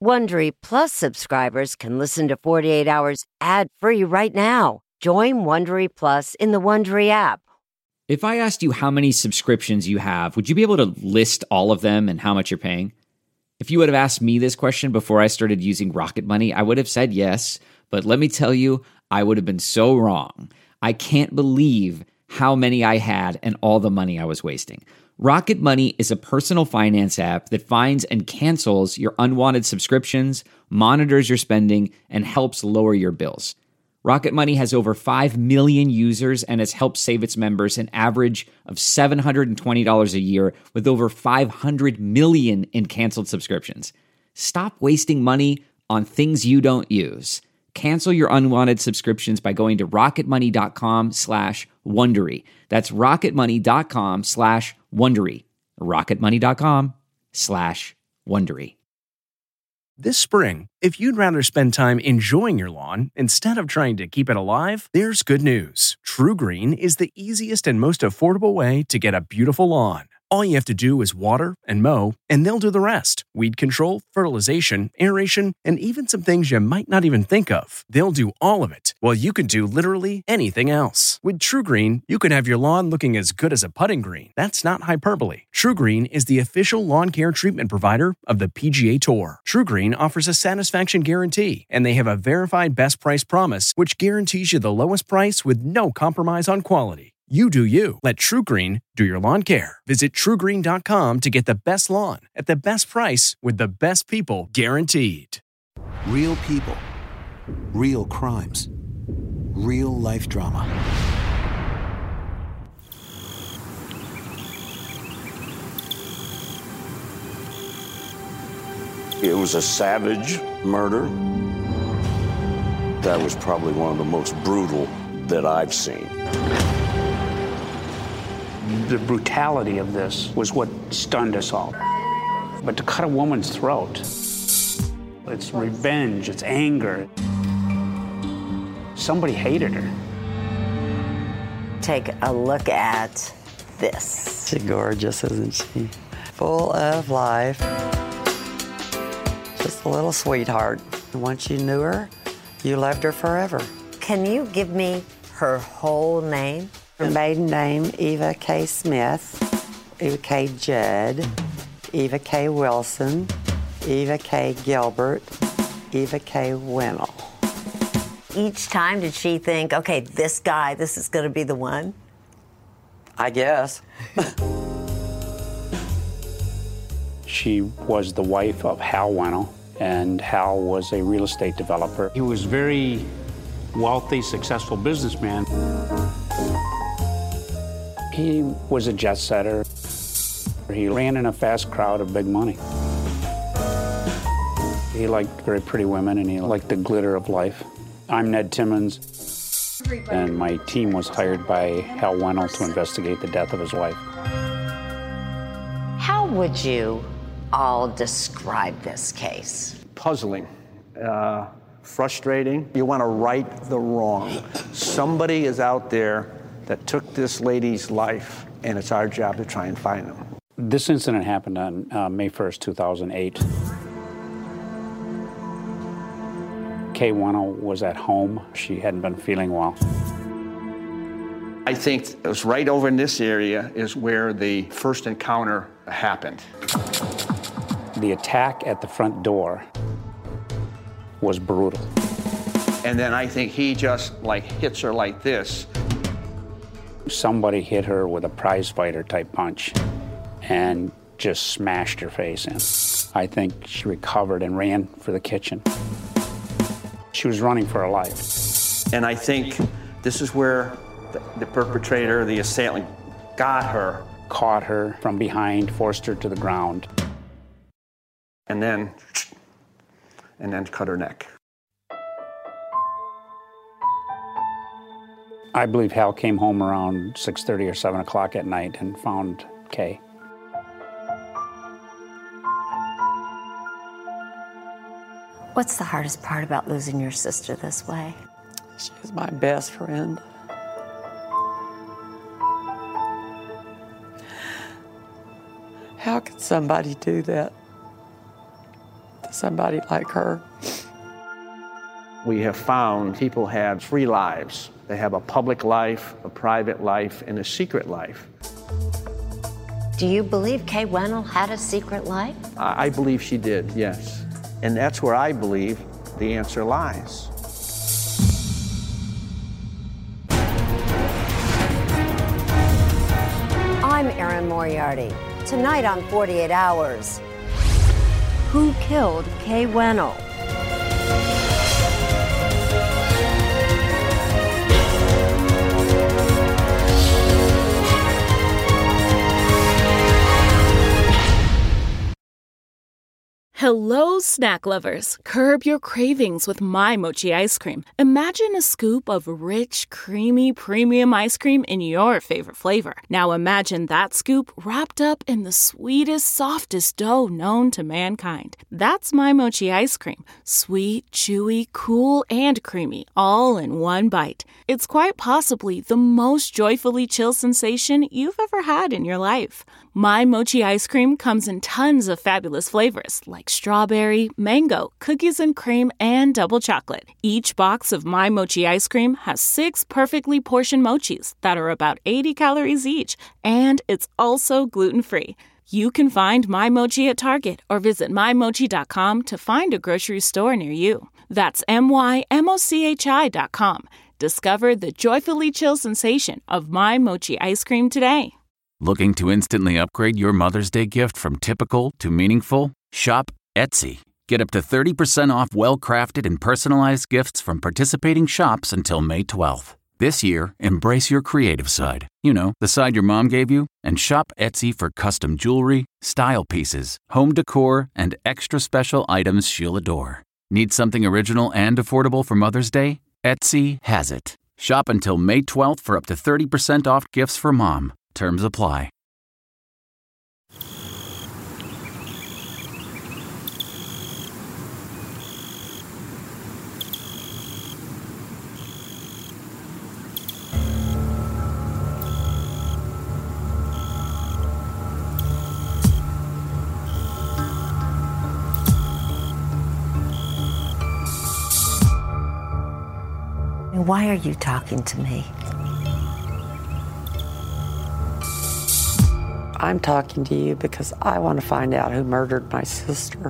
Wondery Plus subscribers can listen to 48 Hours ad-free right now. Join Wondery Plus in the Wondery app. If I asked you how many subscriptions you have, would you be able to list all of them and how much you're paying? If you would have asked me this question before I started using Rocket Money, I would have said yes, but let me tell you, I would have been so wrong. I can't believe how many I had and all the money I was wasting. Rocket Money is a personal finance app that finds and cancels your unwanted subscriptions, monitors your spending, and helps lower your bills. Rocket Money has over 5 million users and has helped save its members an average of $720 a year with over 500 million in canceled subscriptions. Stop wasting money on things you don't use. Cancel your unwanted subscriptions by going to rocketmoney.com/Wondery. That's rocketmoney.com/Wondery. rocketmoney.com/Wondery. This spring, if you'd rather spend time enjoying your lawn instead of trying to keep it alive, there's good news. True Green is the easiest and most affordable way to get a beautiful lawn. All you have to do is water and mow, and they'll do the rest. Weed control, fertilization, aeration, and even some things you might not even think of. They'll do all of it, while you can do literally anything else. With True Green, you can have your lawn looking as good as a putting green. That's not hyperbole. True Green is the official lawn care treatment provider of the PGA Tour. True Green offers a satisfaction guarantee, and they have a verified best price promise, which guarantees you the lowest price with no compromise on quality. You do you. Let True Green do your lawn care. Visit TrueGreen.com to get the best lawn at the best price with the best people guaranteed. Real people, real crimes, real life drama. It was a savage murder. That was probably one of the most brutal that I've seen. The brutality of this was what stunned us all. But to cut a woman's throat, it's revenge, it's anger. Somebody hated her. Take a look at this. She's gorgeous, isn't she? Full of life. Just a little sweetheart. Once you knew her, you loved her forever. Can you give me her whole name? Her maiden name, Eva K. Smith, Eva K. Judd, Eva K. Wilson, Eva K. Gilbert, Eva K. Winnell. Each time did she think, okay, this guy, this is going to be the one? I guess. She was the wife of Hal Winnell, and Hal was a real estate developer. He was very wealthy, successful businessman. He was a jet setter. He ran in a fast crowd of big money. He liked very pretty women, and he liked the glitter of life. I'm Ned Timmons, and my team was hired by Hal Winnell to investigate the death of his wife. How would you all describe this case? Puzzling, frustrating. You want to right the wrong. Somebody is out there that took this lady's life, and it's our job to try and find them. This incident happened on May 1st, 2008. Kay Winnell was at home. She hadn't been feeling well. I think it was right over in this area is where the first encounter happened. The attack at the front door was brutal. And then I think he just hits her like this. Somebody hit her with a prize fighter type punch and just smashed her face in. I think she recovered and ran for the kitchen. She was running for her life. And I think this is where the perpetrator, the assailant, got her. Caught her from behind, forced her to the ground. And then cut her neck. I believe Hal came home around 6:30 or 7 o'clock at night and found Kay. What's the hardest part about losing your sister this way? She's my best friend. How could somebody do that to somebody like her. We have found people have 3 lives. They have a public life, a private life, and a secret life. Do you believe Kay Wennell had a secret life? I believe she did, yes. And that's where I believe the answer lies. I'm Erin Moriarty. Tonight on 48 Hours, who killed Kay Wennell? Hello, snack lovers. Curb your cravings with My Mochi ice cream. Imagine a scoop of rich, creamy, premium ice cream in your favorite flavor. Now imagine that scoop wrapped up in the sweetest, softest dough known to mankind. That's My Mochi ice cream. Sweet, chewy, cool, and creamy, all in one bite. It's quite possibly the most joyfully chill sensation you've ever had in your life. My Mochi ice cream comes in tons of fabulous flavors like strawberry, mango, cookies and cream, and double chocolate. Each box of My Mochi ice cream has 6 perfectly portioned mochis that are about 80 calories each, and it's also gluten-free. You can find My Mochi at Target or visit mymochi.com to find a grocery store near you. That's mymochi.com. Discover the joyfully chill sensation of My Mochi ice cream today. Looking to instantly upgrade your Mother's Day gift from typical to meaningful? Shop Etsy. Get up to 30% off well-crafted and personalized gifts from participating shops until May 12th. This year, embrace your creative side. You know, the side your mom gave you. And shop Etsy for custom jewelry, style pieces, home decor, and extra special items she'll adore. Need something original and affordable for Mother's Day? Etsy has it. Shop until May 12th for up to 30% off gifts for mom. Terms apply. Why are you talking to me? I'm talking to you because I want to find out who murdered my sister.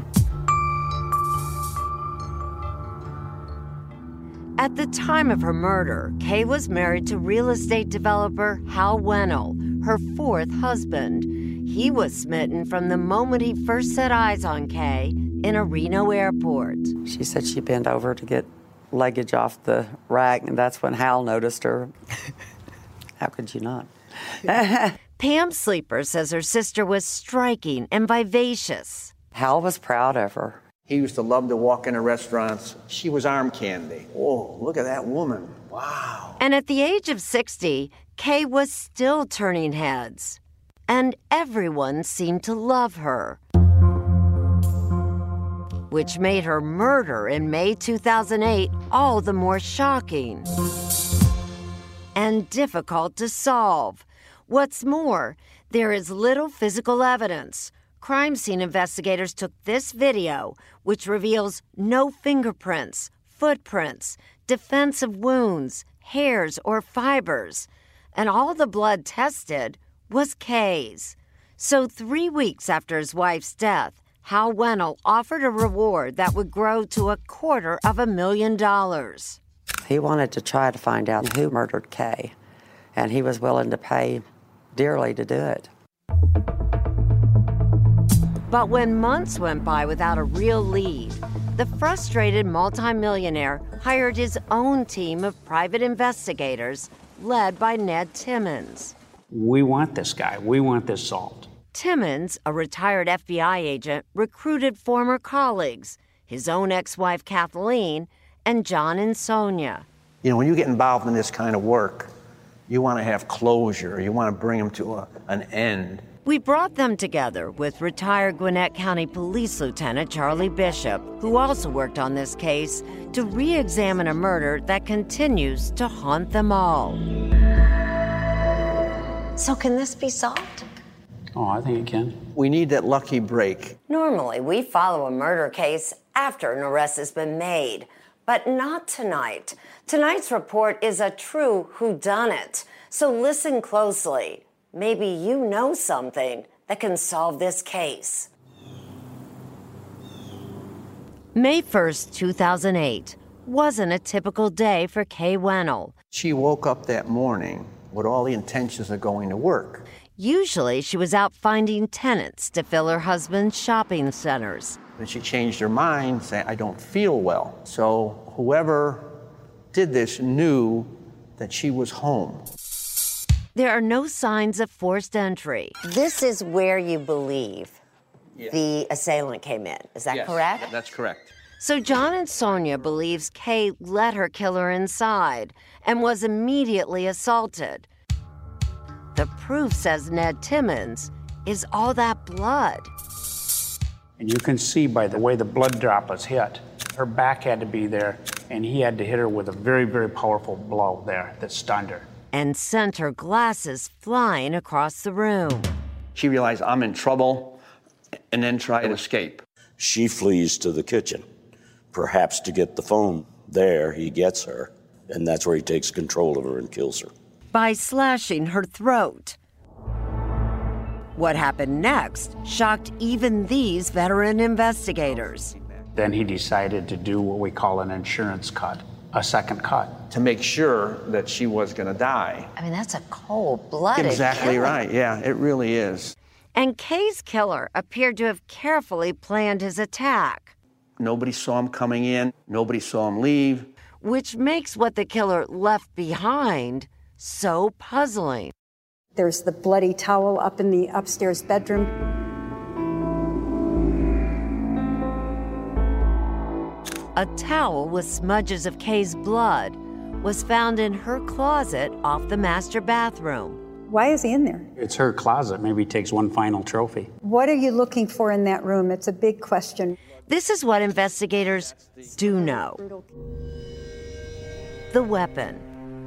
At the time of her murder, Kay was married to real estate developer Hal Wennell, her 4th husband. He was smitten from the moment he first set eyes on Kay in a Reno airport. She said she bent over to get luggage off the rack, and that's when Hal noticed her. How could you not? Pam Sleeper says her sister was striking and vivacious. Hal was proud of her. He used to love to walk into restaurants. She was arm candy. Oh, look at that woman. Wow. And at the age of 60, Kay was still turning heads. And everyone seemed to love her, which made her murder in May 2008 all the more shocking and difficult to solve. What's more, there is little physical evidence. Crime scene investigators took this video, which reveals no fingerprints, footprints, defensive wounds, hairs, or fibers. And all the blood tested was Kay's. So 3 weeks after his wife's death, Hal Wennell offered a reward that would grow to $250,000. He wanted to try to find out who murdered Kay, and he was willing to pay dearly to do it. But when months went by without a real lead, the frustrated multimillionaire hired his own team of private investigators led by Ned Timmons. We want this guy. We want this solved. Timmons, a retired FBI agent, recruited former colleagues, his own ex-wife Kathleen, and John and Sonia. You know, when you get involved in this kind of work, you want to have closure. You want to bring them to an end. We brought them together with retired Gwinnett County Police Lieutenant Charlie Bishop, who also worked on this case, to re-examine a murder that continues to haunt them all. So can this be solved? Oh, I think it can. We need that lucky break. Normally, we follow a murder case after an arrest has been made, but not tonight. Tonight's report is a true whodunit, so listen closely. Maybe you know something that can solve this case. May 1st, 2008 wasn't a typical day for Kay Wennell. She woke up that morning with all the intentions of going to work. Usually, she was out finding tenants to fill her husband's shopping centers. But she changed her mind, saying, I don't feel well. So whoever did this knew that she was home. There are no signs of forced entry. This is where you believe the assailant came in. Is that correct? That's correct. So John and Sonia believes Kay let her killer inside and was immediately assaulted. The proof, says Ned Timmons, is all that blood. And you can see by the way the blood droplets hit, her back had to be there, and he had to hit her with a very, very powerful blow there that stunned her. And sent her glasses flying across the room. She realized, I'm in trouble, and then tried to escape. She flees to the kitchen, perhaps to get the phone. There, he gets her, and that's where he takes control of her and kills her. By slashing her throat. What happened next shocked even these veteran investigators. Then he decided to do what we call an insurance cut, a second cut. To make sure that she was going to die. I mean, that's a cold-blooded Exactly killing. right, yeah, it really is. And Kay's killer appeared to have carefully planned his attack. Nobody saw him coming in, nobody saw him leave. Which makes what the killer left behind so puzzling. There's the bloody towel up in the upstairs bedroom. A towel with smudges of Kay's blood was found in her closet off the master bathroom. Why is he in there? It's her closet. Maybe he takes one final trophy. What are you looking for in that room? It's a big question. This is what investigators do know. The weapon.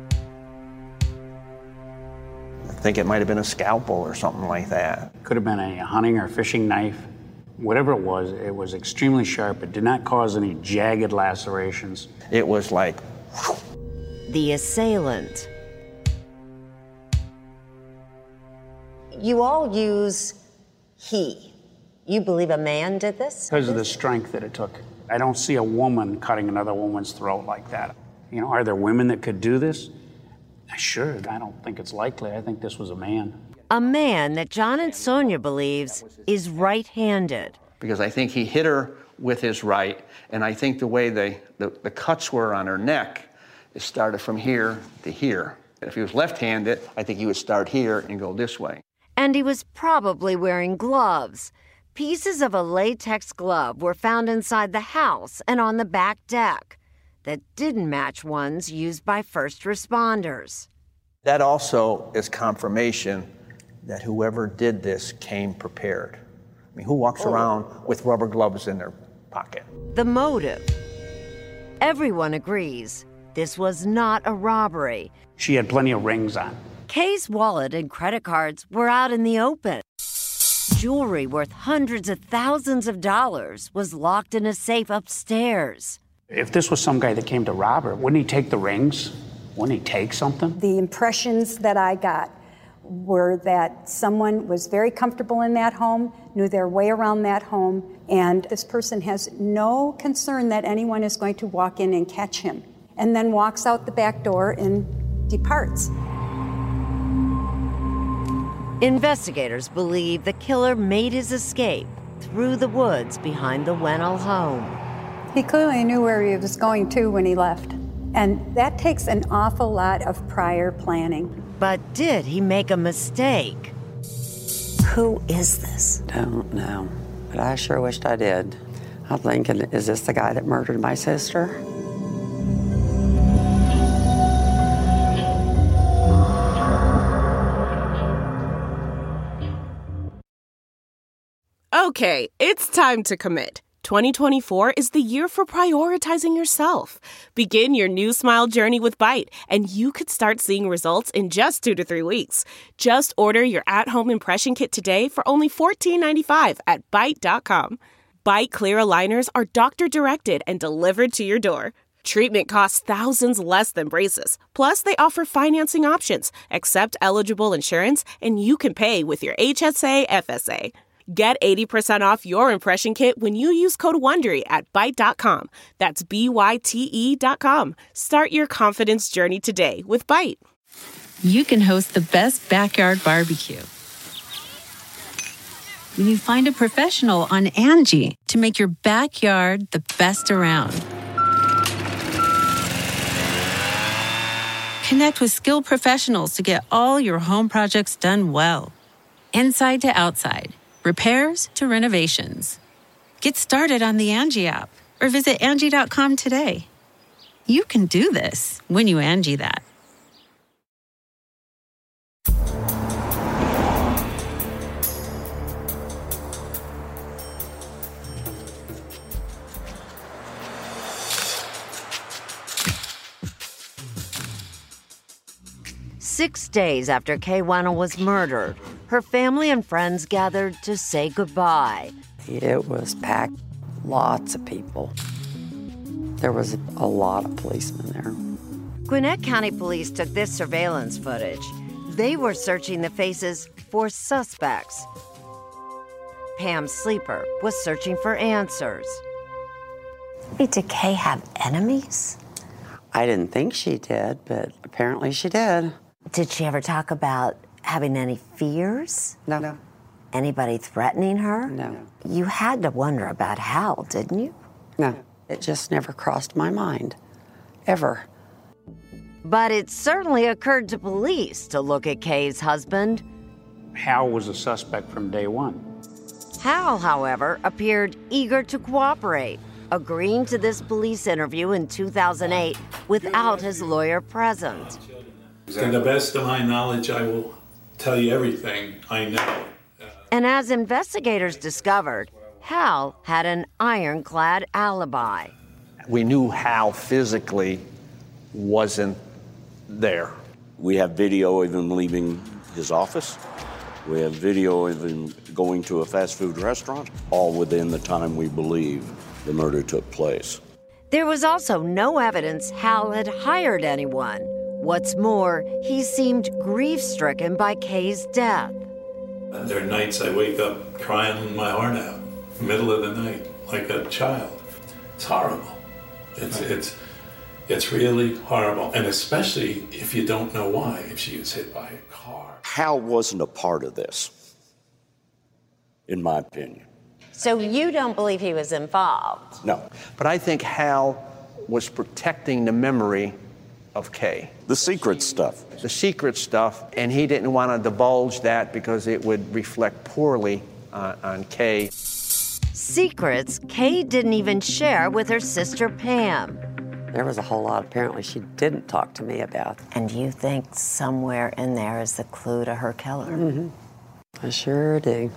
I think it might have been a scalpel or something like that. Could have been a hunting or fishing knife. Whatever it was extremely sharp. It did not cause any jagged lacerations. It was like... The assailant. You all use he. You believe a man did this? Because of the strength that it took. I don't see a woman cutting another woman's throat like that. You know, are there women that could do this? Sure, I don't think it's likely. I think this was a man. A man that John and Sonia believes is right-handed. Because I think he hit her with his right, and I think the way the cuts were on her neck, it started from here to here. If he was left-handed, I think he would start here and go this way. And he was probably wearing gloves. Pieces of a latex glove were found inside the house and on the back deck that didn't match ones used by first responders. That also is confirmation that whoever did this came prepared. I mean, who walks around with rubber gloves in their pocket? The motive. Everyone agrees this was not a robbery. She had plenty of rings on. Kay's wallet and credit cards were out in the open. Jewelry worth hundreds of thousands of dollars was locked in a safe upstairs. If this was some guy that came to rob her, wouldn't he take the rings? Wouldn't he take something? The impressions that I got were that someone was very comfortable in that home, knew their way around that home, and this person has no concern that anyone is going to walk in and catch him, and then walks out the back door and departs. Investigators believe the killer made his escape through the woods behind the Wennell home. He clearly knew where he was going to when he left, and that takes an awful lot of prior planning. But did he make a mistake? Who is this? Don't know, but I sure wished I did. I'm thinking, is this the guy that murdered my sister? Okay, it's time to commit. 2024 is the year for prioritizing yourself. Begin your new smile journey with Byte, and you could start seeing results in just 2 to 3 weeks. Just order your at-home impression kit today for only $14.95 at Byte.com. Byte Clear aligners are doctor-directed and delivered to your door. Treatment costs thousands less than braces. Plus, they offer financing options, accept eligible insurance, and you can pay with your HSA FSA. Get 80% off your impression kit when you use code WONDERY at Byte.com. That's BYTE.com. Start your confidence journey today with Byte. You can host the best backyard barbecue when you find a professional on Angie to make your backyard the best around. Connect with skilled professionals to get all your home projects done well. Inside to outside. Repairs to renovations. Get started on the Angie app or visit Angie.com today. You can do this when you Angie that. Six days after Kay Wannell was murdered, her family and friends gathered to say goodbye. It was packed, lots of people. There was a lot of policemen there. Gwinnett County Police took this surveillance footage. They were searching the faces for suspects. Pam Sleeper was searching for answers. Did Kay have enemies? I didn't think she did, but apparently she did. Did she ever talk about having any fears? No. Anybody threatening her? No. You had to wonder about Hal, didn't you? No. It just never crossed my mind. Ever. But it certainly occurred to police to look at Kay's husband. Hal was a suspect from day one. Hal, however, appeared eager to cooperate, agreeing to this police interview in 2008 without his lawyer present. To the best of my knowledge, I will tell you everything I know. And as investigators discovered, Hal had an ironclad alibi. We knew Hal physically wasn't there. We have video of him leaving his office. We have video of him going to a fast food restaurant, all within the time we believe the murder took place. There was also no evidence Hal had hired anyone. What's more, he seemed grief-stricken by Kay's death. There are nights I wake up crying my heart out, middle of the night, like a child. It's horrible. It's really horrible, and especially if you don't know why, if she was hit by a car. Hal wasn't a part of this, in my opinion. So you don't believe he was involved? No. But I think Hal was protecting the memory of Kay. The secret stuff. The secret stuff, and he didn't want to divulge that because it would reflect poorly on Kay. Secrets Kay didn't even share with her sister Pam. There was a whole lot apparently she didn't talk to me about. And you think somewhere in there is the clue to her killer? Mm-hmm. I sure do.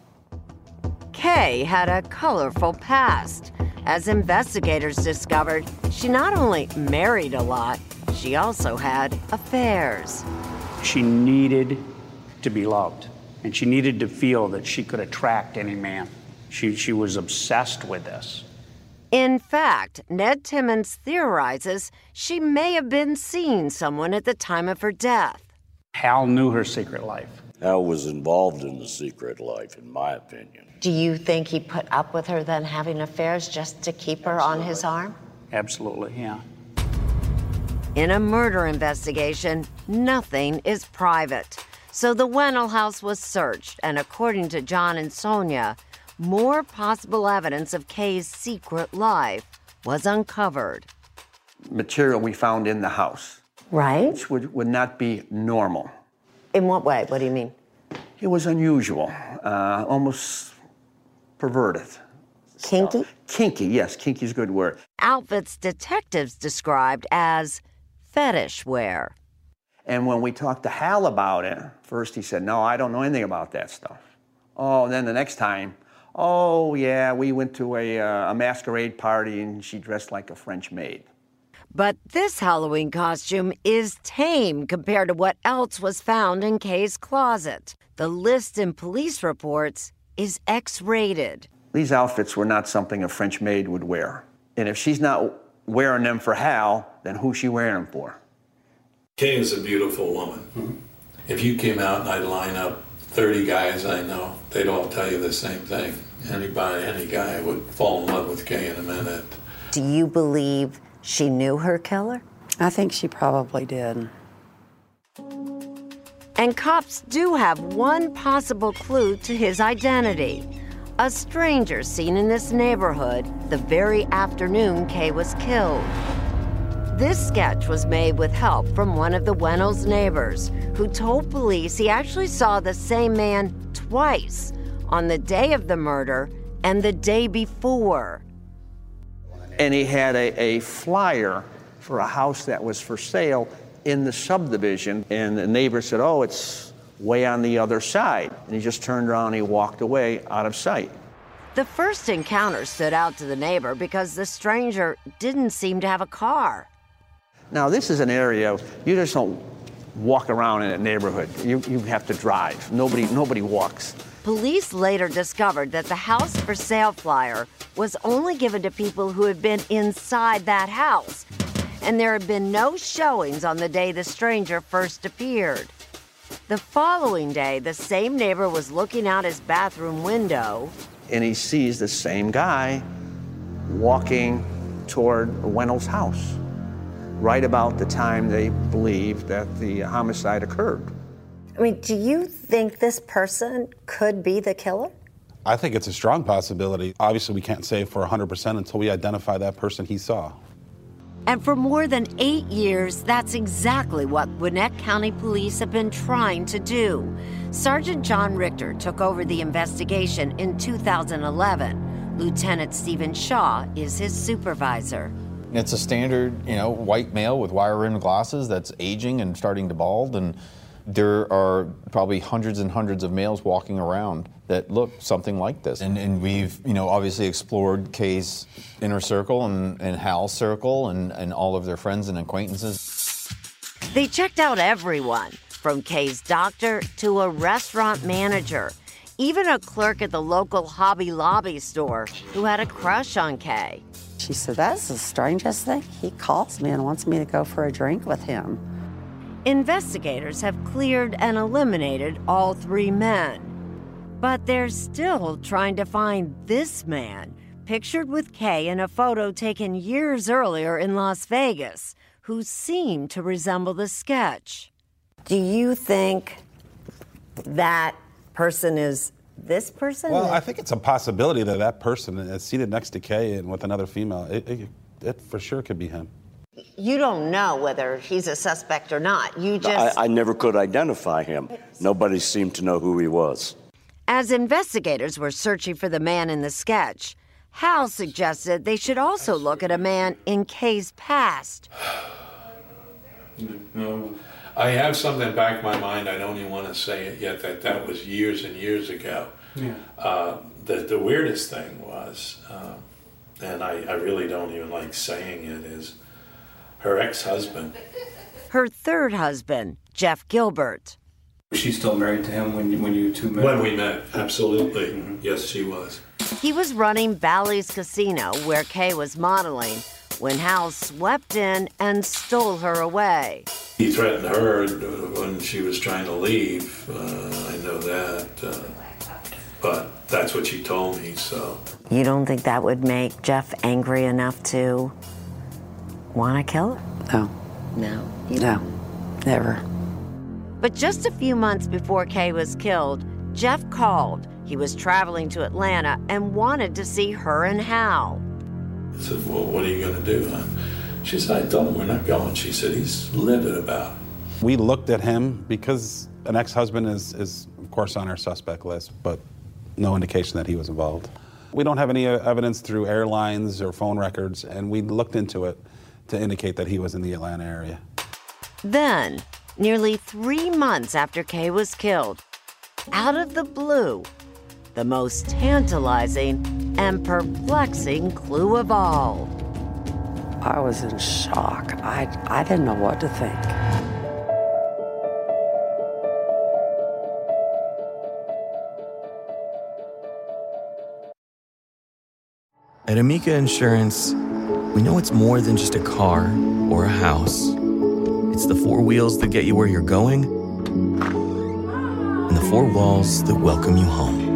Kay had a colorful past. As investigators discovered, she not only married a lot, she also had affairs. She needed to be loved, and she needed to feel that she could attract any man. She was obsessed with this. In fact, Ned Timmons theorizes she may have been seeing someone at the time of her death. Hal knew her secret life. Hal was involved in the secret life, in my opinion. Do you think he put up with her then having affairs just to keep her on his arm? Absolutely, yeah. In a murder investigation, nothing is private. So the Wannell house was searched, and according to John and Sonia, more possible evidence of Kay's secret life was uncovered. Material we found in the house. Right. Which would not be normal. In what way? What do you mean? It was unusual, almost perverted. Kinky? Kinky, yes. Kinky is a good word. Outfits detectives described as fetish wear. And when we talked to Hal about it, first he said, no, I don't know anything about that stuff. Oh, and then the next time, Oh, yeah, we went to a masquerade party and she dressed like a French maid. But this Halloween costume is tame compared to what else was found in Kay's closet. The list in police reports is X-rated. These outfits were not something a French maid would wear. And if she's not wearing them for Hal, then who's she wearing them for? Kay is a beautiful woman. Mm-hmm. If you came out and I'd line up 30 guys I know, they'd all tell you the same thing. Any guy would fall in love with Kay in a minute. Do you believe she knew her killer? I think she probably did. And cops do have one possible clue to his identity. A stranger seen in this neighborhood the very afternoon Kay was killed. This sketch was made with help from one of the Wennels' neighbors, who told police he actually saw the same man twice, on the day of the murder and the day before. And he had a flyer for a house that was for sale in the subdivision, and the neighbor said, oh, it's way on the other side. And he just turned around and he walked away out of sight. The first encounter stood out to the neighbor because the stranger didn't seem to have a car. Now, this is an area, you just don't walk around in a neighborhood. You have to drive. Nobody walks. Police later discovered that the house for sale flyer was only given to people who had been inside that house, and there had been no showings on the day the stranger first appeared. The following day, the same neighbor was looking out his bathroom window, and he sees the same guy walking toward Wennels' house, right about the time they believe that the homicide occurred. I mean, do you think this person could be the killer? I think it's a strong possibility. Obviously, we can't say for 100% until we identify that person he saw. And for more than 8 years, that's exactly what Gwinnett County Police have been trying to do. Sergeant John Richter took over the investigation in 2011. Lieutenant Stephen Shaw is his supervisor. It's a standard, white male with wire-rimmed glasses that's aging and starting to bald, and there are probably hundreds and hundreds of males walking around that look something like this. And we've, obviously explored Kay's inner circle and Hal's circle and all of their friends and acquaintances. They checked out everyone, from Kay's doctor to a restaurant manager, even a clerk at the local Hobby Lobby store who had a crush on Kay. She said, that's the strangest thing. He calls me and wants me to go for a drink with him. Investigators have cleared and eliminated all 3 men. But they're still trying to find this man, pictured with Kay in a photo taken years earlier in Las Vegas, who seemed to resemble the sketch. Do you think that person is this person? Well, I think it's a possibility that that person is seated next to Kay and with another female. It for sure could be him. You don't know whether he's a suspect or not. You just... I never could identify him. Nobody seemed to know who he was. As investigators were searching for the man in the sketch, Hal suggested they should also look at a man in Kay's past. No, I have something back in my mind. I don't even want to say it yet. That was years and years ago. Yeah. The weirdest thing was, and I really don't even like saying it, is her ex-husband. Her third husband, Jeff Gilbert. Was she still married to him when you two met? When we met, absolutely. Mm-hmm. Yes, she was. He was running Bally's Casino, where Kay was modeling, when Hal swept in and stole her away. He threatened her when she was trying to leave. I know that. But that's what she told me, so. You don't think that would make Jeff angry enough to want to kill her? No. No? No, never. But just a few months before Kay was killed, Jeff called. He was traveling to Atlanta and wanted to see her and Hal. I said, well, what are you going to do, huh? She said, I told him we're not going. She said, he's livid about it. We looked at him because an ex-husband is of course, on our suspect list, but no indication that he was involved. We don't have any evidence through airlines or phone records, and we looked into it to indicate that he was in the Atlanta area. Then, nearly 3 months after Kay was killed, out of the blue, the most tantalizing and perplexing clue of all. I was in shock. I didn't know what to think. At Amica Insurance, we know it's more than just a car or a house. It's the four wheels that get you where you're going and the four walls that welcome you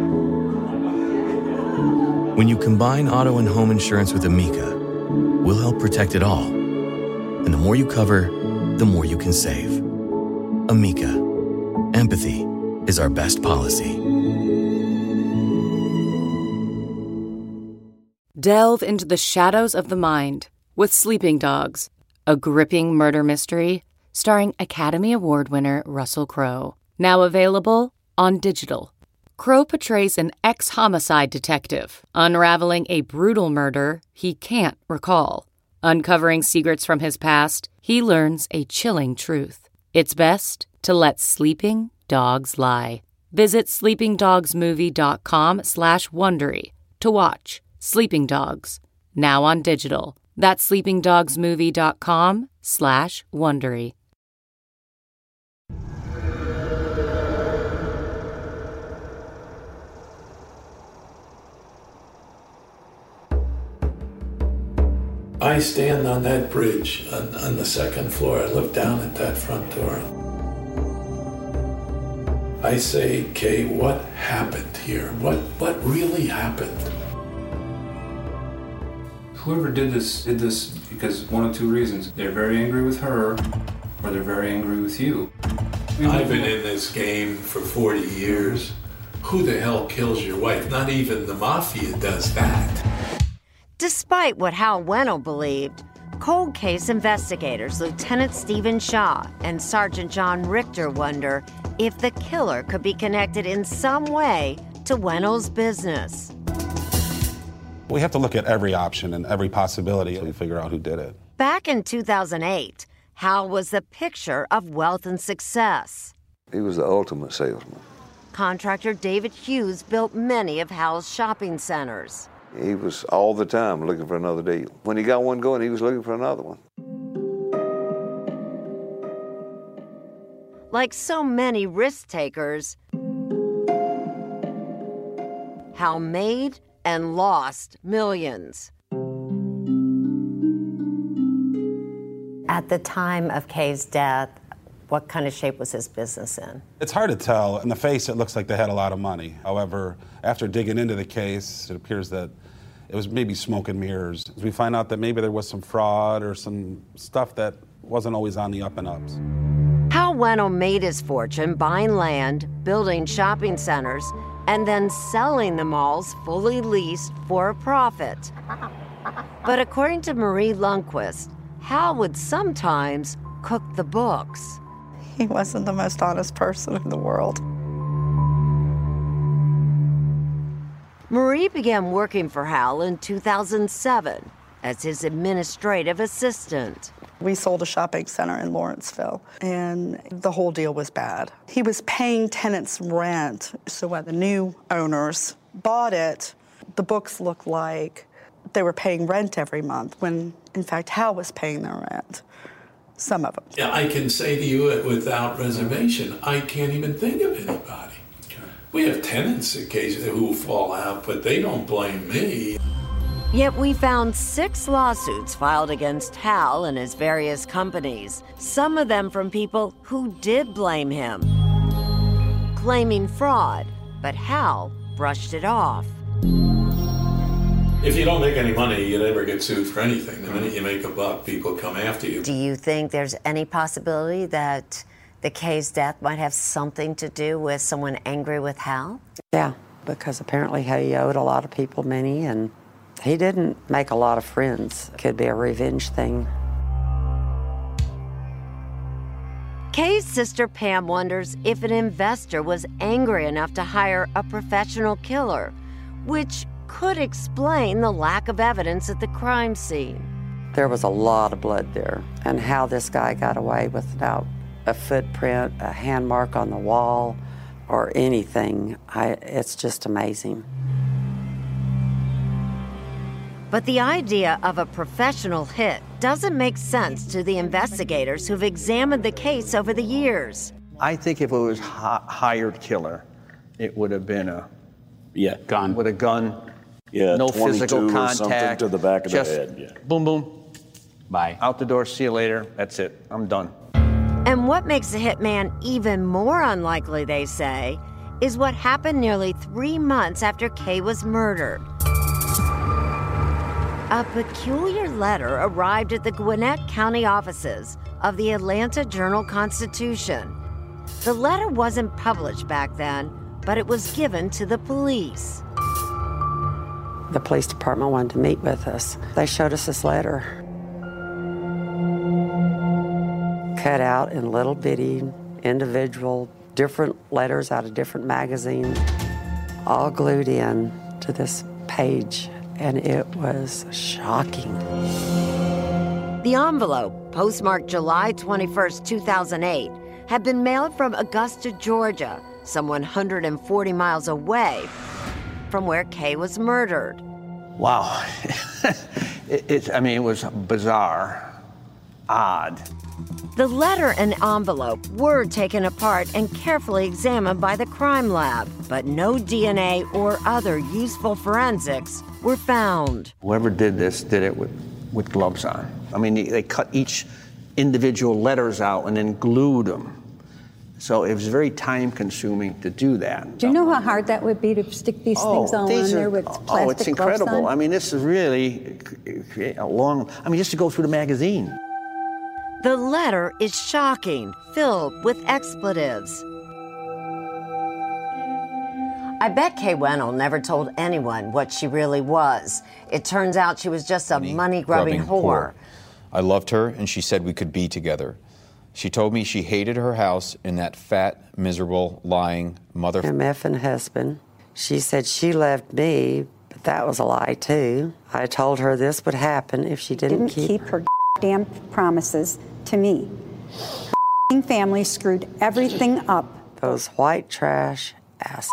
home. When you combine auto and home insurance with Amica, we'll help protect it all. And the more you cover, the more you can save. Amica. Empathy is our best policy. Delve into the shadows of the mind with Sleeping Dogs, a gripping murder mystery starring Academy Award winner Russell Crowe. Now available on digital. Crowe portrays an ex-homicide detective unraveling a brutal murder he can't recall. Uncovering secrets from his past, he learns a chilling truth. It's best to let sleeping dogs lie. Visit sleepingdogsmovie.com/Wondery to watch Sleeping Dogs, now on digital. That's sleepingdogsmovie.com/Wondery. I stand on that bridge on the second floor. I look down at that front door. I say, Kay, what happened here? What really happened? Whoever did this because one of two reasons. They're very angry with her, or they're very angry with you. I've been in this game for 40 years. Who the hell kills your wife? Not even the mafia does that. Despite what Hal Wennell believed, cold case investigators Lieutenant Stephen Shaw and Sergeant John Richter wonder if the killer could be connected in some way to Wennell's business. We have to look at every option and every possibility to figure out who did it. Back in 2008, Hal was the picture of wealth and success. He was the ultimate salesman. Contractor David Hughes built many of Hal's shopping centers. He was all the time looking for another deal. When he got one going, he was looking for another one. Like so many risk takers, Hal made and lost millions. At the time of Kay's death, what kind of shape was his business in? It's hard to tell. In the face, it looks like they had a lot of money. However, after digging into the case, it appears that it was maybe smoke and mirrors. We find out that maybe there was some fraud or some stuff that wasn't always on the up and ups. Hal Wennell made his fortune buying land, building shopping centers, and then selling the malls fully leased for a profit. But according to Marie Lundquist, Hal would sometimes cook the books. He wasn't the most honest person in the world. Marie began working for Hal in 2007 as his administrative assistant. We sold a shopping center in Lawrenceville, and the whole deal was bad. He was paying tenants rent, so when the new owners bought it, the books looked like they were paying rent every month, when in fact Hal was paying their rent. Some of them. Yeah, I can say to you without reservation, I can't even think of anybody. We have tenants occasionally who fall out, but they don't blame me. Yet we found 6 lawsuits filed against Hal and his various companies, some of them from people who did blame him, claiming fraud, but Hal brushed it off. If you don't make any money, you never get sued for anything. The minute you make a buck, people come after you. Do you think there's any possibility that the Kay's death might have something to do with someone angry with Hal? Yeah, because apparently he owed a lot of people money, and he didn't make a lot of friends. Could be a revenge thing. Kay's sister Pam wonders if an investor was angry enough to hire a professional killer, which could explain the lack of evidence at the crime scene. There was a lot of blood there, and how this guy got away without a footprint, a hand mark on the wall, or anything. It's just amazing. But the idea of a professional hit doesn't make sense to the investigators who've examined the case over the years. I think if it was hired killer, it would have been a gun. With a gun, no 22 physical or contact. something to the back of the just head. Boom, boom. Bye. Out the door, see you later. That's it. I'm done. And what makes the hitman even more unlikely, they say, is what happened nearly 3 months after Kay was murdered. A peculiar letter arrived at the Gwinnett County offices of the Atlanta Journal-Constitution. The letter wasn't published back then, but it was given to the police. The police department wanted to meet with us. They showed us this letter, cut out in little bitty, individual, different letters out of different magazines, all glued in to this page, and it was shocking. The envelope, postmarked July 21st, 2008, had been mailed from Augusta, Georgia, some 140 miles away from where Kay was murdered. Wow. It was bizarre, odd. The letter and envelope were taken apart and carefully examined by the crime lab, but no DNA or other useful forensics were found. Whoever did this did it with gloves on. They cut each individual letters out and then glued them. So it was very time-consuming to do that. Do you know how hard that would be to stick these things all on there with plastic gloves on? It's incredible. This is really a long, just to go through the magazine. The letter is shocking, filled with expletives. I bet Kay Wennell never told anyone what she really was. It turns out she was just a money-grubbing whore. I loved her, and she said we could be together. She told me she hated her house and that fat, miserable, lying MFing husband. She said she loved me, but that was a lie, too. I told her this would happen if she didn't keep her damn promises to me. Her family screwed everything up. Those white trash ass.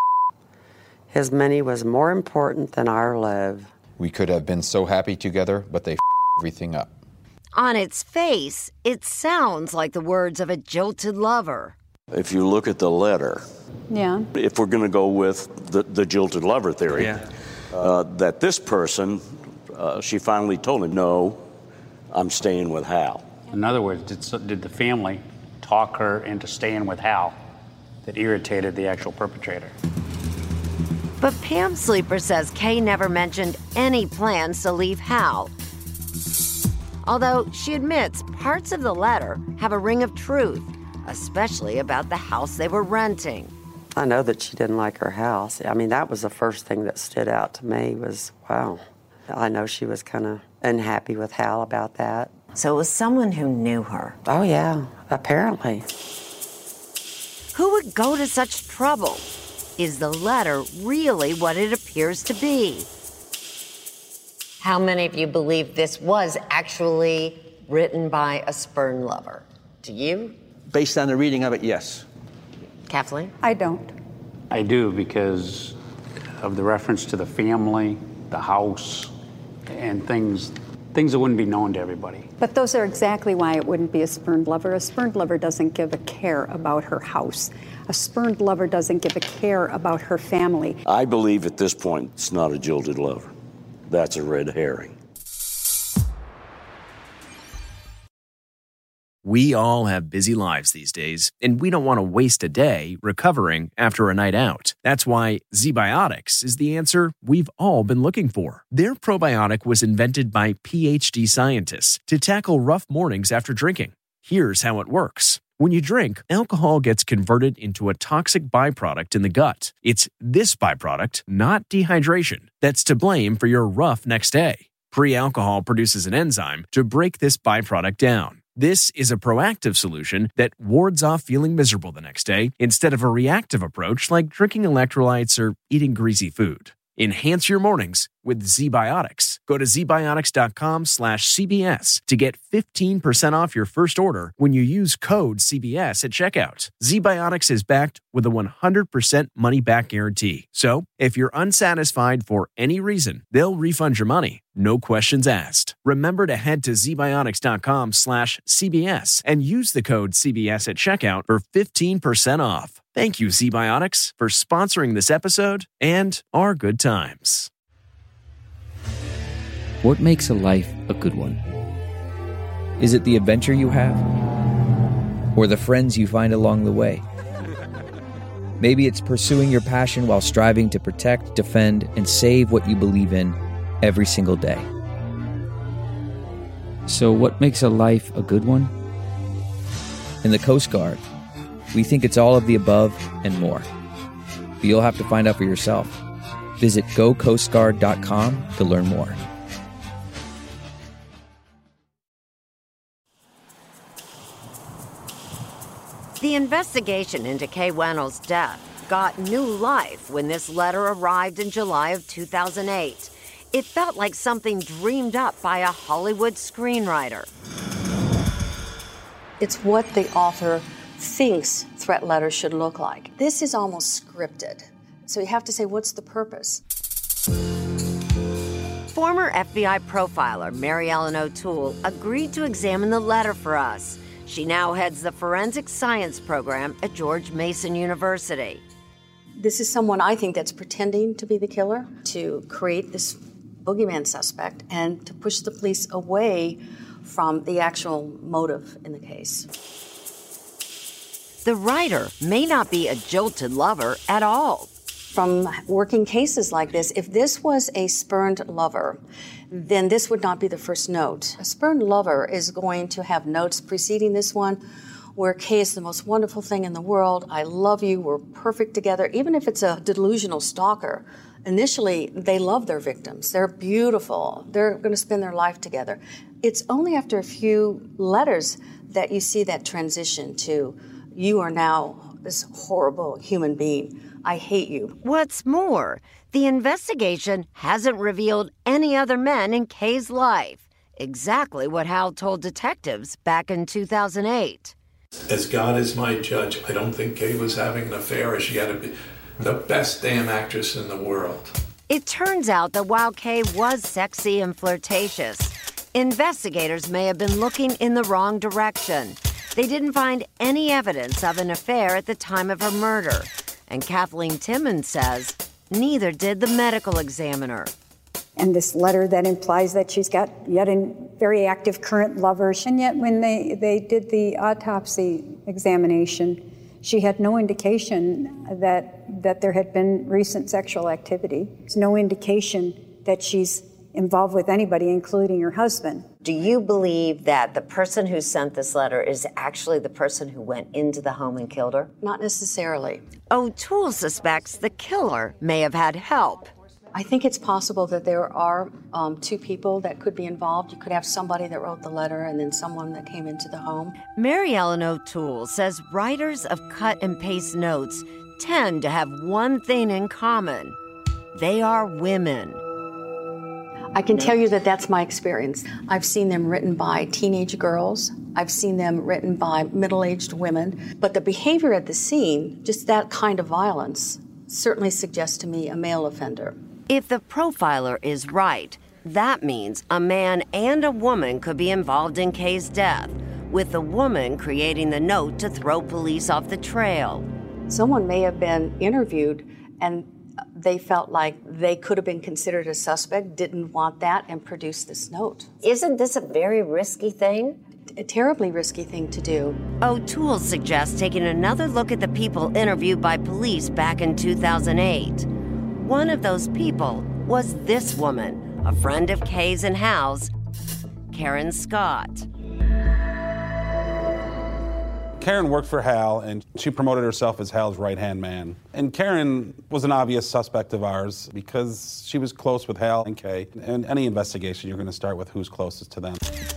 His money was more important than our love. We could have been so happy together, but they everything up. On its face, it sounds like the words of a jilted lover. If you look at the letter, if we're going to go with the jilted lover theory, that this person, she finally told him, no, I'm staying with Hal. In other words, did the family talk her into staying with Hal that irritated the actual perpetrator? But Pam Sleeper says Kay never mentioned any plans to leave Hal. Although she admits parts of the letter have a ring of truth, especially about the house they were renting. I know that she didn't like her house. That was the first thing that stood out to me was, wow. I know she was kind of unhappy with Hal about that. So it was someone who knew her. Oh, yeah, apparently. Who would go to such trouble? Is the letter really what it appears to be? How many of you believe this was actually written by a spurn lover? Do you? Based on the reading of it, yes. Kathleen? I don't. I do, because of the reference to the family, the house, and things that wouldn't be known to everybody. But those are exactly why it wouldn't be a spurned lover. A spurned lover doesn't give a care about her house. A spurned lover doesn't give a care about her family. I believe at this point it's not a jilted lover. That's a red herring. We all have busy lives these days, and we don't want to waste a day recovering after a night out. That's why ZBiotics is the answer we've all been looking for. Their probiotic was invented by PhD scientists to tackle rough mornings after drinking. Here's how it works. When you drink, alcohol gets converted into a toxic byproduct in the gut. It's this byproduct, not dehydration, that's to blame for your rough next day. Pre-alcohol produces an enzyme to break this byproduct down. This is a proactive solution that wards off feeling miserable the next day instead of a reactive approach like drinking electrolytes or eating greasy food. Enhance your mornings with ZBiotics. Go to zbiotics.com/CBS to get 15% off your first order when you use code CBS at checkout. ZBiotics is backed with a 100% money-back guarantee. So, if you're unsatisfied for any reason, they'll refund your money. No questions asked. Remember to head to zbiotics.com/CBS and use the code CBS at checkout for 15% off. Thank you, ZBiotics, for sponsoring this episode and our good times. What makes a life a good one? Is it the adventure you have? Or the friends you find along the way? Maybe it's pursuing your passion while striving to protect, defend, and save what you believe in every single day. So what makes a life a good one? In the Coast Guard, we think it's all of the above and more. But you'll have to find out for yourself. Visit gocoastguard.com to learn more. The investigation into Kay Wannell's death got new life when this letter arrived in July of 2008. It felt like something dreamed up by a Hollywood screenwriter. It's what the author thinks threat letters should look like. This is almost scripted. So you have to say, what's the purpose? Former FBI profiler Mary Ellen O'Toole agreed to examine the letter for us. She now heads the forensic science program at George Mason University. This is someone I think that's pretending to be the killer, to create this boogeyman suspect, and to push the police away from the actual motive in the case. The writer may not be a jilted lover at all. From working cases like this, if this was a spurned lover, then this would not be the first note. A spurned lover is going to have notes preceding this one where Kay is the most wonderful thing in the world. I love you. We're perfect together. Even if it's a delusional stalker, initially they love their victims. They're beautiful. They're going to spend their life together. It's only after a few letters that you see that transition to, you are now this horrible human being. I hate you. What's more, the investigation hasn't revealed any other men in Kay's life. Exactly what Hal told detectives back in 2008. As God is my judge, I don't think Kay was having an affair, or she had to be the best damn actress in the world. It turns out that while Kay was sexy and flirtatious, investigators may have been looking in the wrong direction. They didn't find any evidence of an affair at the time of her murder. And Kathleen Timmons says neither did the medical examiner. And this letter that implies that she's got yet a very active current lover. And yet when they did the autopsy examination, she had no indication that there had been recent sexual activity. There's no indication that she's involved with anybody, including her husband. Do you believe that the person who sent this letter is actually the person who went into the home and killed her? Not necessarily. O'Toole suspects the killer may have had help. I think it's possible that there are two people that could be involved. You could have somebody that wrote the letter and then someone that came into the home. Mary Ellen O'Toole says writers of cut and paste notes tend to have one thing in common. They are women. I can tell you that that's my experience. I've seen them written by teenage girls. I've seen them written by middle-aged women. But the behavior at the scene, just that kind of violence, certainly suggests to me a male offender. If the profiler is right, that means a man and a woman could be involved in Kay's death, with the woman creating the note to throw police off the trail. Someone may have been interviewed and they felt like they could have been considered a suspect, didn't want that, and produced this note. Isn't this a very risky thing? A terribly risky thing to do. O'Toole suggests taking another look at the people interviewed by police back in 2008. One of those people was this woman, a friend of Kay's and Hal's, Karen Scott. Karen worked for Hal, and she promoted herself as Hal's right-hand man. And Karen was an obvious suspect of ours because she was close with Hal and Kay. In any investigation, you're going to start with who's closest to them.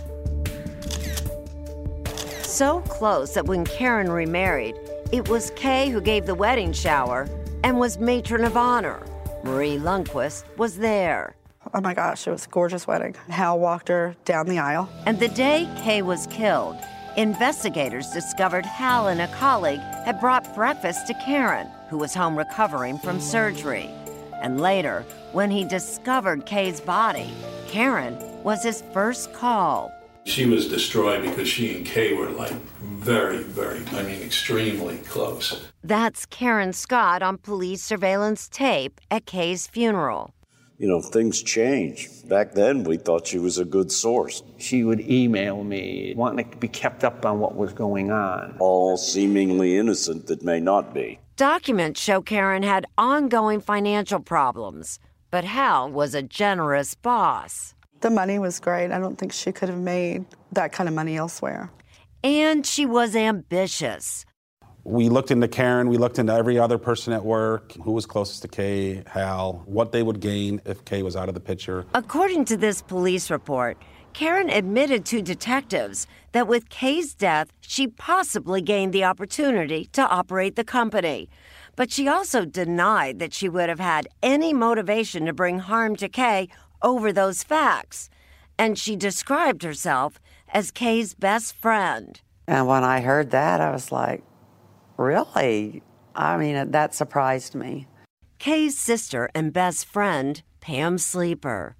So close that when Karen remarried, it was Kay who gave the wedding shower and was matron of honor. Marie Lundquist was there. Oh my gosh, it was a gorgeous wedding. Hal walked her down the aisle. And the day Kay was killed, investigators discovered Hal and a colleague had brought breakfast to Karen, who was home recovering from surgery. And later, when he discovered Kay's body, Karen was his first call. She was destroyed because she and Kay were like very, extremely close. That's Karen Scott on police surveillance tape at Kay's funeral. You know, things change. Back then, we thought she was a good source. She would email me, wanting to be kept up on what was going on. All seemingly innocent that may not be. Documents show Karen had ongoing financial problems, but Hal was a generous boss. The money was great. I don't think she could have made that kind of money elsewhere. And she was ambitious. We looked into Karen, we looked into every other person at work, who was closest to Kay, Hal, what they would gain if Kay was out of the picture. According to this police report, Karen admitted to detectives that with Kay's death, she possibly gained the opportunity to operate the company. But she also denied that she would have had any motivation to bring harm to Kay over those facts. And she described herself as Kay's best friend. And when I heard that, I was like, really? I mean, that surprised me. Kay's sister and best friend, Pam Sleeper.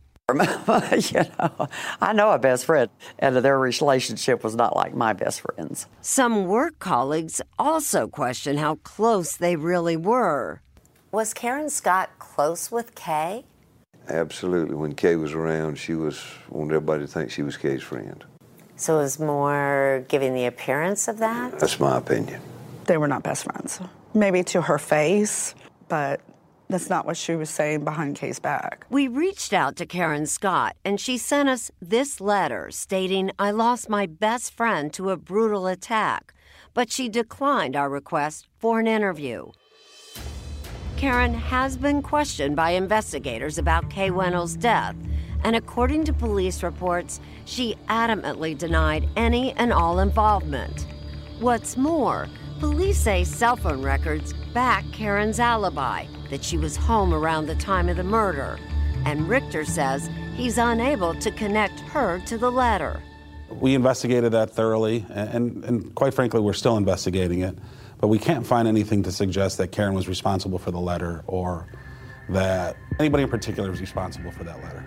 I know a best friend, and their relationship was not like my best friend's. Some work colleagues also question how close they really were. Was Karen Scott close with Kay? Absolutely. When Kay was around, she wanted everybody to think she was Kay's friend. So it was more giving the appearance of that? That's my opinion. They were not best friends. Maybe to her face, but that's not what she was saying behind Kay's back. We reached out to Karen Scott, and she sent us this letter stating, "I lost my best friend to a brutal attack," but she declined our request for an interview. Karen has been questioned by investigators about Kay Wennell's death, and according to police reports, she adamantly denied any and all involvement. What's more, police say cell phone records back Karen's alibi, that she was home around the time of the murder, and Richter says he's unable to connect her to the letter. We investigated that thoroughly, and quite frankly, we're still investigating it, but we can't find anything to suggest that Karen was responsible for the letter or that anybody in particular was responsible for that letter.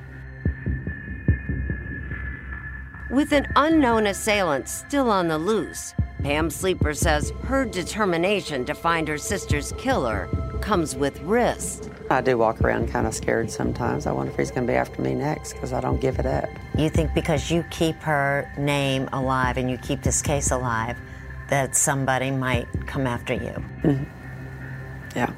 With an unknown assailant still on the loose, Pam Sleeper says her determination to find her sister's killer comes with risk. I do walk around kind of scared sometimes. I wonder if he's going to be after me next because I don't give it up. You think because you keep her name alive and you keep this case alive, that somebody might come after you? Mm-hmm. Yeah.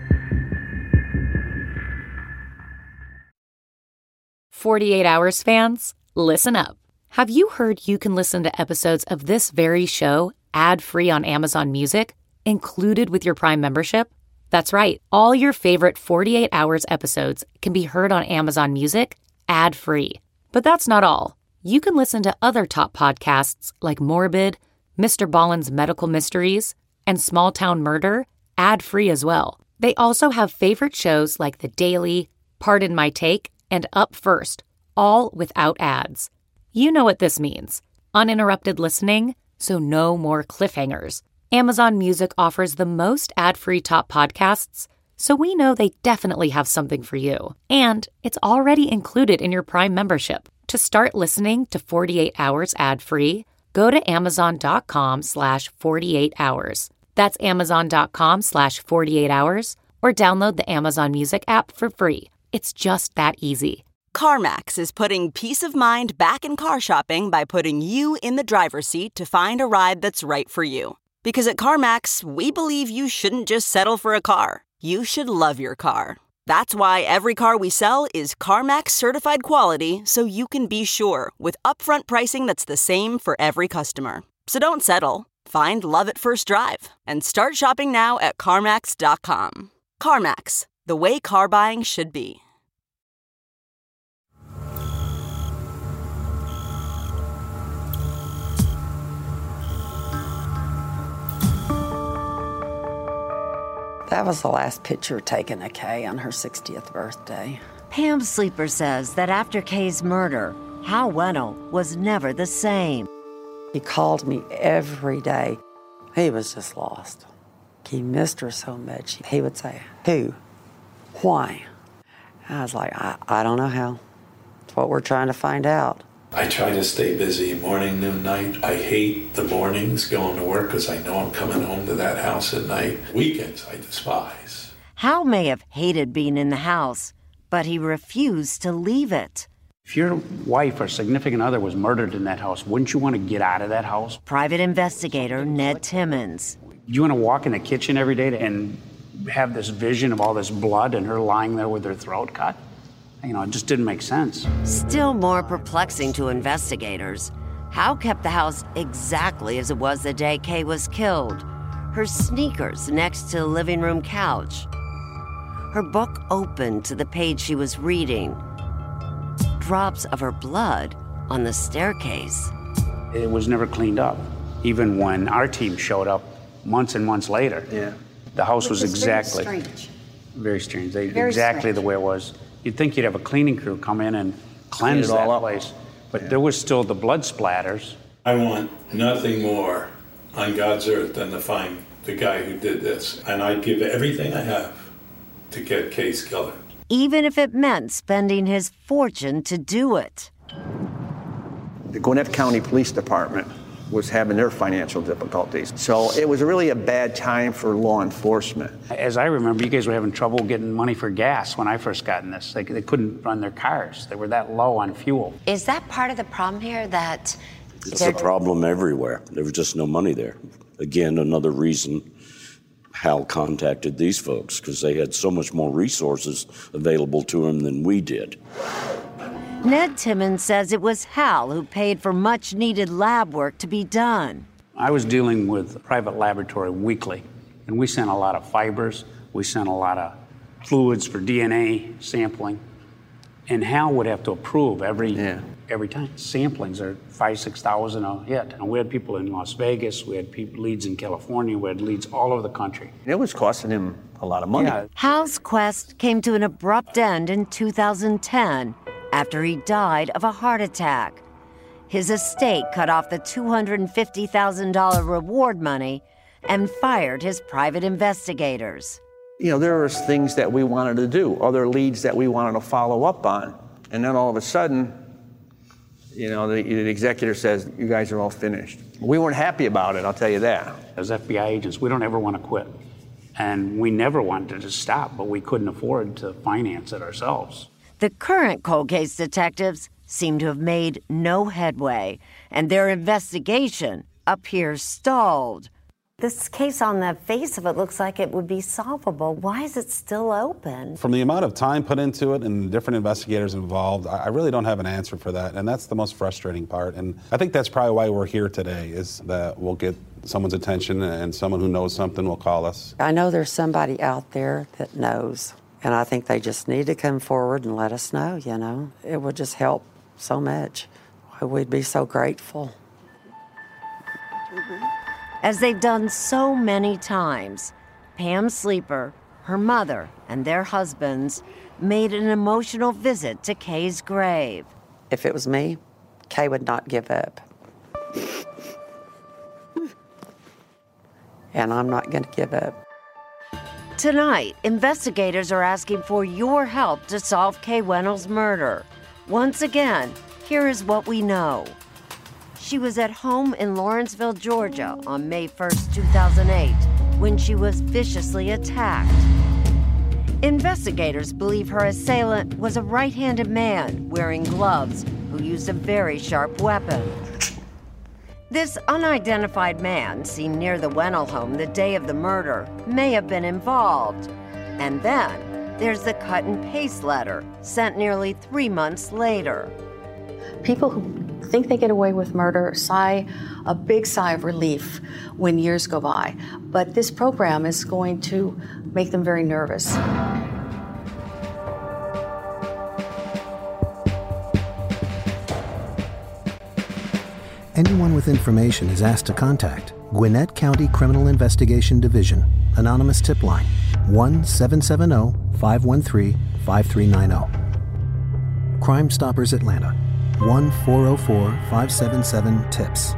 48 Hours fans, listen up. Have you heard you can listen to episodes of this very show ad-free on Amazon Music, included with your Prime membership? That's right. All your favorite 48 Hours episodes can be heard on Amazon Music ad-free. But that's not all. You can listen to other top podcasts like Morbid, Mr. Ballen's Medical Mysteries, and Small Town Murder ad-free as well. They also have favorite shows like The Daily, Pardon My Take, and Up First, all without ads. You know what this means. Uninterrupted listening, so no more cliffhangers. Amazon Music offers the most ad-free top podcasts, so we know they definitely have something for you. And it's already included in your Prime membership. To start listening to 48 Hours ad-free, go to amazon.com/48hours. That's amazon.com/48hours, or download the Amazon Music app for free. It's just that easy. CarMax is putting peace of mind back in car shopping by putting you in the driver's seat to find a ride that's right for you. Because at CarMax, we believe you shouldn't just settle for a car. You should love your car. That's why every car we sell is CarMax certified quality, so you can be sure with upfront pricing that's the same for every customer. So don't settle. Find love at first drive and start shopping now at CarMax.com. CarMax, the way car buying should be. That was the last picture taken of Kay on her 60th birthday. Pam Sleeper says that after Kay's murder, Hal Wennell was never the same. He called me every day. He was just lost. He missed her so much. He would say, who? Why? I was like, I don't know, Hal. It's what we're trying to find out. I try to stay busy morning, noon, night. I hate the mornings going to work because I know I'm coming home to that house at night. Weekends I despise. Hal may have hated being in the house, but he refused to leave it. If your wife or significant other was murdered in that house, wouldn't you want to get out of that house? Private investigator Ned Timmons. You want to walk in the kitchen every day and have this vision of all this blood and her lying there with her throat cut? You know, it just didn't make sense. Still more perplexing to investigators, Hal kept the house exactly as it was the day Kay was killed. Her sneakers next to the living room couch. Her book open to the page she was reading. Drops of her blood on the staircase. It was never cleaned up. Even when our team showed up months and months later, the house was exactly... Very strange. Exactly the way it was. You'd think you'd have a cleaning crew come in and cleanse that place. But there was still the blood splatters. I want nothing more on God's earth than to find the guy who did this. And I'd give everything I have to get Kay's killer. Even if it meant spending his fortune to do it. The Gwinnett County Police Department was having their financial difficulties. So it was really a bad time for law enforcement. As I remember, you guys were having trouble getting money for gas when I first got in this. They couldn't run their cars. They were that low on fuel. Is that part of the problem here, that... It's a problem everywhere. There was just no money there. Again, another reason Hal contacted these folks, because they had so much more resources available to him than we did. Ned Timmons says it was Hal who paid for much-needed lab work to be done. I was dealing with a private laboratory weekly, and we sent a lot of fibers. We sent a lot of fluids for DNA sampling. And Hal would have to approve every time. Samplings are $5,000-6,000 a hit. And we had people in Las Vegas, we had leads in California, we had leads all over the country. It was costing him a lot of money. Yeah. Hal's quest came to an abrupt end in 2010 after he died of a heart attack. His estate cut off the $250,000 reward money and fired his private investigators. You know, there were things that we wanted to do, other leads that we wanted to follow up on. And then all of a sudden, you know, the executive says, you guys are all finished. We weren't happy about it, I'll tell you that. As FBI agents, we don't ever want to quit. And we never wanted to stop, but we couldn't afford to finance it ourselves. The current cold case detectives seem to have made no headway, and their investigation appears stalled. This case, on the face of it, looks like it would be solvable. Why is it still open? From the amount of time put into it and different investigators involved, I really don't have an answer for that, and that's the most frustrating part. And I think that's probably why we're here today, is that we'll get someone's attention and someone who knows something will call us. I know there's somebody out there that knows, and I think they just need to come forward and let us know, you know. It would just help so much. We'd be so grateful. As they've done so many times, Pam Sleeper, her mother, and their husbands made an emotional visit to Kay's grave. If it was me, Kay would not give up. And I'm not going to give up. Tonight, investigators are asking for your help to solve Kay Wennell's murder. Once again, here is what we know. She was at home in Lawrenceville, Georgia on May 1st, 2008, when she was viciously attacked. Investigators believe her assailant was a right-handed man wearing gloves who used a very sharp weapon. This unidentified man, seen near the Wennell home the day of the murder, may have been involved. And then there's the cut and paste letter sent nearly 3 months later. People who think they get away with murder sigh a big sigh of relief when years go by. But this program is going to make them very nervous. Anyone with information is asked to contact Gwinnett County Criminal Investigation Division, Anonymous Tip Line, 1-770-513-5390. Crime Stoppers Atlanta. 1-404-577-TIPS.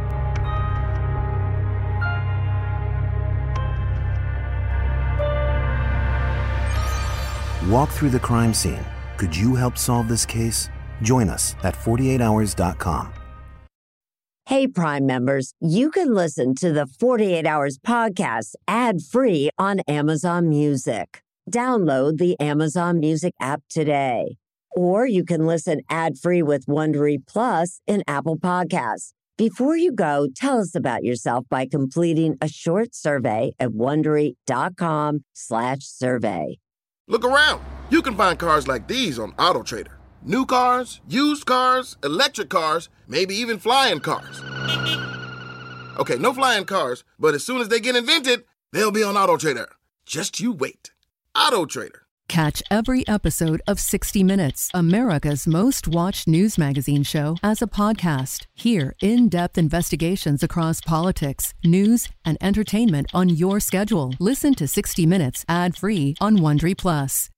Walk through the crime scene. Could you help solve this case? Join us at 48hours.com. Hey, Prime members, you can listen to the 48 Hours podcast ad-free on Amazon Music. Download the Amazon Music app today. Or you can listen ad-free with Wondery Plus in Apple Podcasts. Before you go, tell us about yourself by completing a short survey at Wondery.com/survey. Look around. You can find cars like these on AutoTrader. New cars, used cars, electric cars, maybe even flying cars. Okay, no flying cars, but as soon as they get invented, they'll be on AutoTrader. Just you wait. AutoTrader. Catch every episode of 60 Minutes, America's most watched news magazine show, as a podcast. Hear in-depth investigations across politics, news, and entertainment on your schedule. Listen to 60 Minutes ad-free on Wondery Plus.